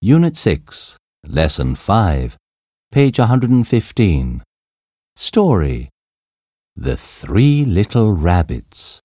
Unit 6, Lesson 5, page 115. Story: The Three Little Rabbits.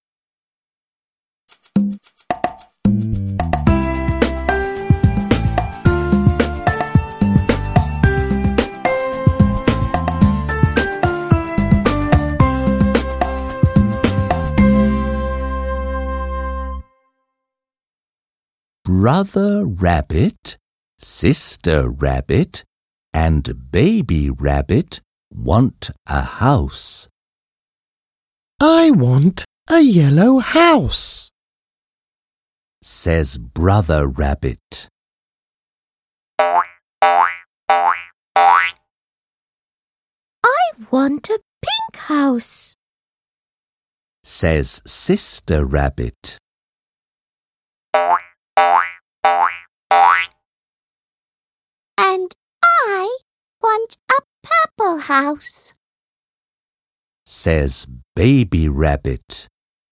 Brother Rabbit, Sister Rabbit, and Baby Rabbit want a house. I want a yellow house, says Brother Rabbit. I want a pink house, says Sister Rabbit. and I want a purple house, says Baby Rabbit.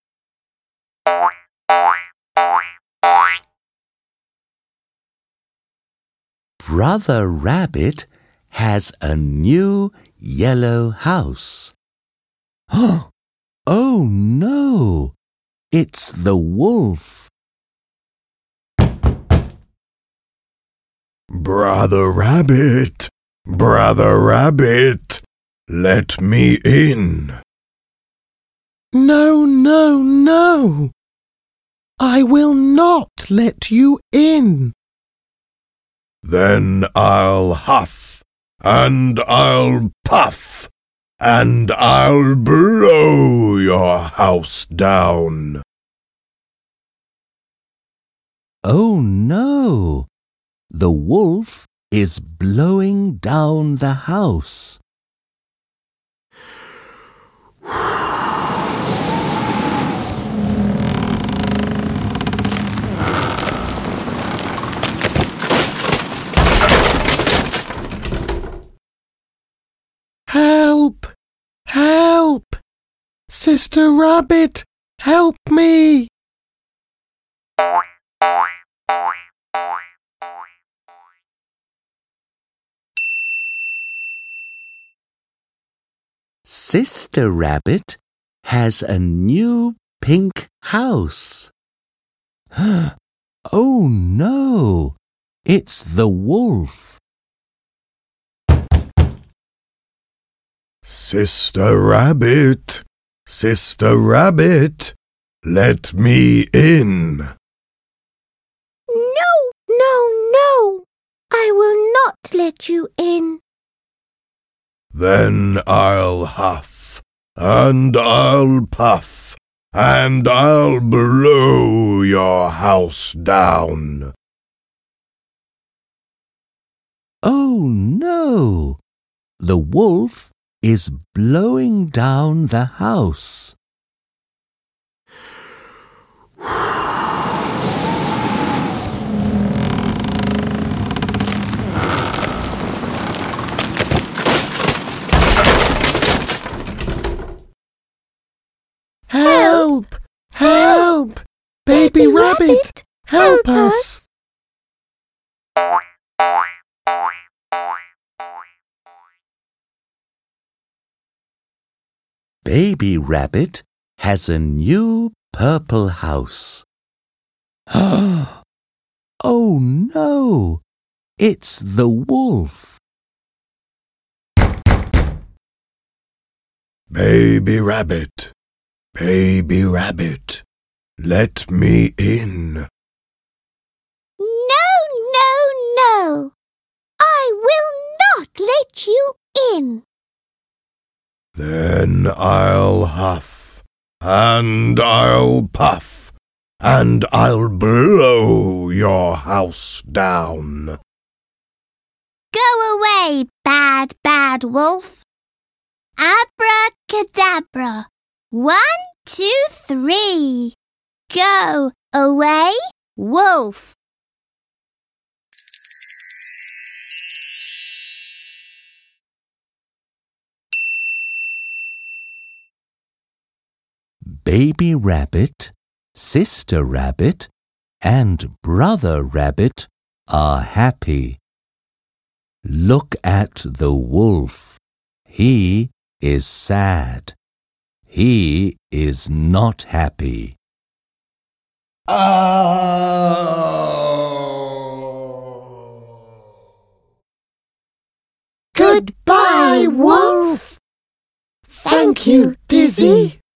Brother Rabbit has a new yellow house. Oh no! It's the wolf. Brother Rabbit, Brother Rabbit, let me in. No, no, no. I will not let you in. Then I'll huff, and I'll puff, and I'll blow your house down. Oh no! The wolf is blowing down the house. Help! Help! Sister Rabbit, help me! Sister Rabbit has a new pink house. Oh no! It's the wolf. Sister Rabbit, Sister Rabbit, let me in. No, no, no. I will not let you in. Then I'll huff, and I'll puff, and I'll blow your house down. Oh no! The wolf is blowing down the house. Help! Help! Baby Rabbit, help us! Baby Rabbit has a new purple house. Oh no! It's the wolf. Baby Rabbit, Baby Rabbit, let me in. No, no, no. I will not let you in. Then I'll huff, and I'll puff, and I'll blow your house down. Go away, bad, bad wolf. Abracadabra. 1, 2, 3. Go away, wolf. Baby Rabbit, Sister Rabbit, and Brother Rabbit are happy. Look at the wolf. He is sad. He is not happy. Goodbye, Wolf. Thank you, Dizzy.